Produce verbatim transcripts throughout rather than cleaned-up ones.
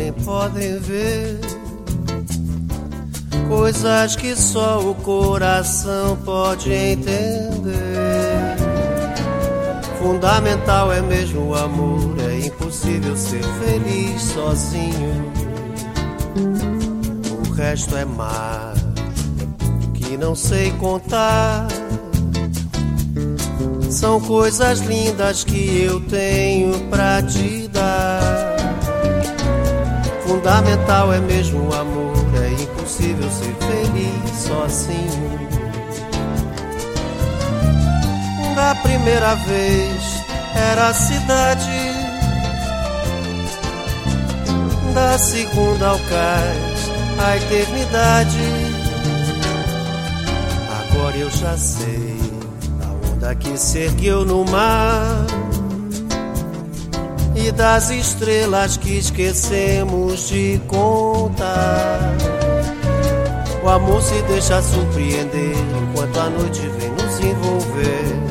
nem podem ver, coisas que só o coração pode entender. Fundamental é mesmo o amor, é impossível ser feliz sozinho. O resto é mar que não sei contar. São coisas lindas que eu tenho pra te dar. Fundamental é mesmo o amor, é impossível ser feliz sozinho. Da primeira vez era a cidade, da segunda ao cais a eternidade. Agora eu já sei a onda que se ergueu no mar e das estrelas que esquecemos de contar. O amor se deixa surpreender enquanto a noite vem nos envolver.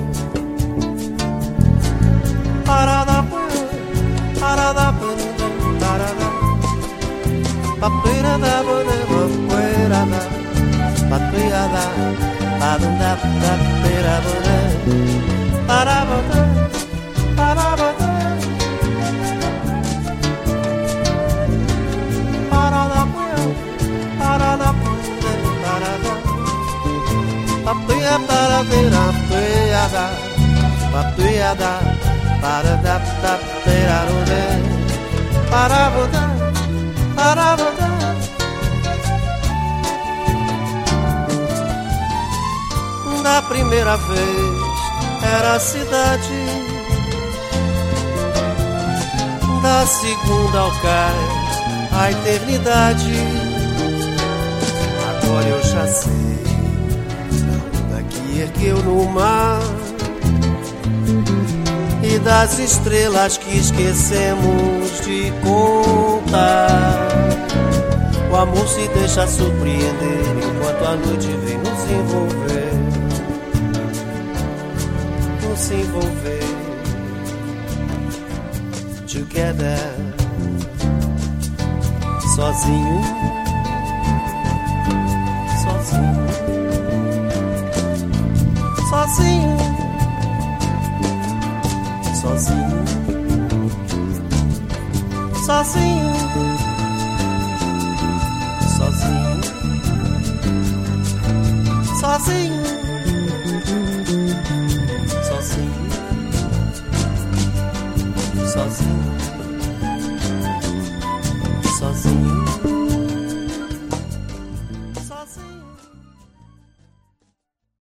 Parada, parada, parada, papeira da boneira, papeada, parada, papeira boneira, parada, parada, parada, parada, parada, papeia, paradeira, papeada, papeada. Para da da perarode, para botar, para botar. Da primeira vez era a cidade, da segunda ao cais a eternidade. Agora eu já sei da onda que ergueu no mar e das estrelas que esquecemos de contar. O amor se deixa surpreender enquanto a noite vem nos envolver, nos envolver. Together, sozinho, sozinho, sozinho. Sozinho, sozinho, sozinho, sozinho, sozinho, sozinho.